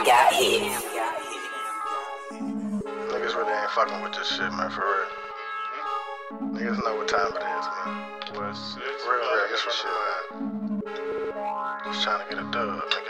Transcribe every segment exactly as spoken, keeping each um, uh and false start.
got hit. Niggas really ain't fucking with this shit, man, for real. Niggas know what time it is, man. What's it? Real, real, this shit, man. Just trying to get a dub, nigga.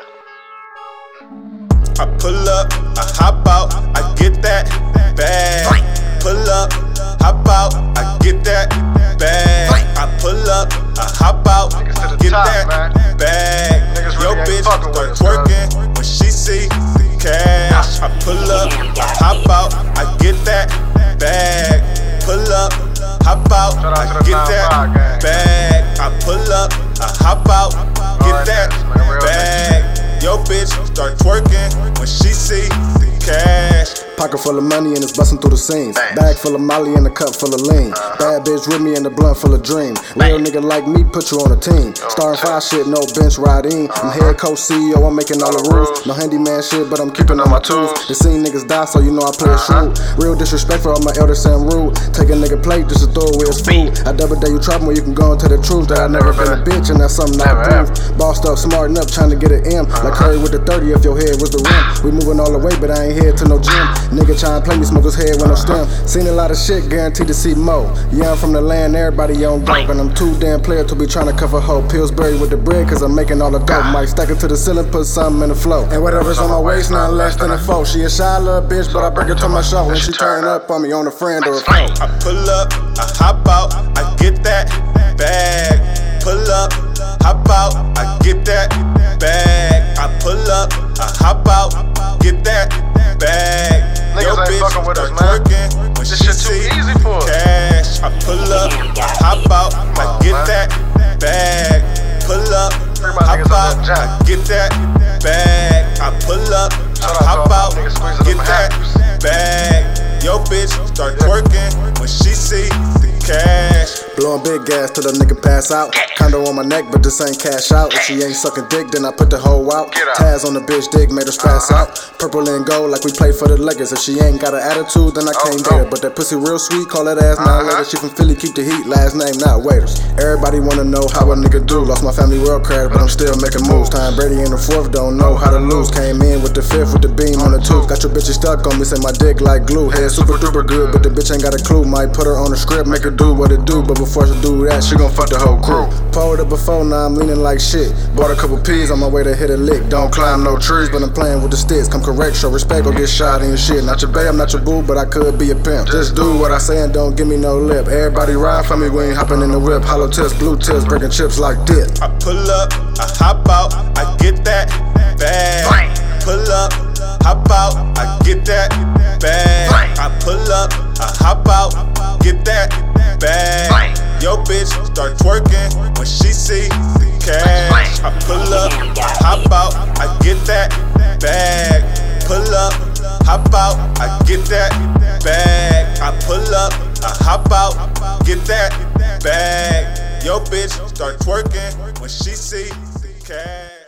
I pull up, I hop out, I get that bag. Pull up, hop out, I get that bag. I pull up, I hop out, get that bag. Yo bitch start twerking when she see the cash. I pull up, I hop out, I get that bag. Pull up, hop out, I get that bag. I pull up, I hop out, get that bag. Yo bitch start twerking when she see the cash. Pocket full of money and it's busting through the seams. Bag full of Molly and a cup full of lean. Bad bitch with me and a blunt full of dream. Real nigga like me, put you on a team. Starring five shit, no bench riding. I'm head coach C E O, I'm making all the rules. No handyman shit, but I'm keeping all my tools. The scene niggas die, so you know I play a shrewd. Real disrespectful, all my elders sound rude. Take a nigga plate just to throw away his food. I double dare you trouble when you can go into the truth. That I never been a bitch and that's something I prove. Bossed up, smartin' up, trying to get an M. Like Curry with the thirty if your head was the rim. We moving all the way, but I ain't head to no gym. Nigga tryna play me, smoke his head with no stem. Seen a lot of shit, guaranteed to see more. Yeah, I'm from the land, everybody on dope. And I'm too damn player to be tryna cover hoe. Pillsbury with the bread, cause I'm making all the dope. Might stack it to the ceiling, put something in the flow. And whatever's on my waist, not less than a foe. She a shy little bitch, but I bring her to my show. When she turn up on me on a friend or a foe. I pull up, I hop out, I get that bag. Pull up, hop out, I get that bag. I pull up, I hop out, get that bag. Yo bitch start twerking when she see cash. I pull up, I hop out, I get that bag. Pull up, hop out, I get that bag. I pull up, I hop out, get that bag. Yo bitch start twerking when she see the cash. Blowing big gas till the nigga pass out. Condo on my neck, but this ain't cash out. If she ain't sucking dick, then I put the hoe out. Taz on the bitch dick, made her stress out. Purple and gold like we play for the Lakers. If she ain't got an attitude, then I can't date her. But that pussy real sweet, call that ass now later. She from Philly, keep the heat, last name not waiters. Everybody wanna know how a nigga do. Lost my family world crash, but I'm still making moves. Time Brady in the fourth, don't know how to lose. Came in with the fifth with the beam on the tooth. Got your bitches stuck on me, say my dick like glue. Head super duper good, but the bitch ain't got a clue. Might put her on the script, make her do what it do. But before she do that, she gon' fuck the whole crew. Pulled up before, now I'm leaning like shit. Bought a couple peas on my way to hit a lick. Don't climb no trees, but I'm playing with the sticks. Come correct, show respect, go get shot in your shit. Not your bae, I'm not your boo, but I could be a pimp. Just do what I say and don't give me no lip. Everybody ride for me, we ain't hopping in the whip. Hollow tips, blue tips, breaking chips like this. I pull up, I hop out, I get that bag. Pull up, hop out, I get that bag. I pull up, I hop out, get that bag. Yo bitch start twerking when she see the cash. I pull up, I hop out, I get that bag. Pull up, hop out, I get that bag. I pull up, I hop out, get that bag. Yo bitch start twerking when she see the cash.